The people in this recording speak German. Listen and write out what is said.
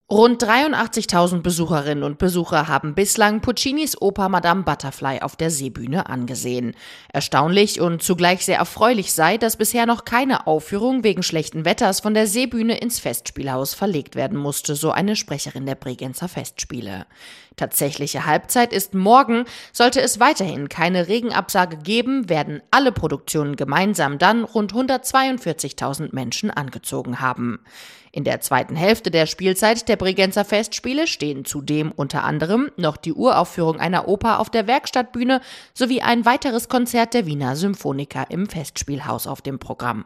Rund 83.000 Besucherinnen und Besucher haben bislang Puccinis Oper Madame Butterfly auf der Seebühne angesehen. Erstaunlich und zugleich sehr erfreulich sei, dass bisher noch keine Aufführung wegen schlechten Wetters von der Seebühne ins Festspielhaus verlegt werden musste, so eine Sprecherin der Bregenzer Festspiele. Tatsächliche Halbzeit ist morgen. Sollte es weiterhin keine Regenabsage geben, werden alle Produktionen gemeinsam dann rund 142.000 Menschen angezogen haben. In der zweiten Hälfte der Spielzeit der Bregenzer Festspiele stehen zudem unter anderem noch die Uraufführung einer Oper auf der Werkstattbühne sowie ein weiteres Konzert der Wiener Symphoniker im Festspielhaus auf dem Programm.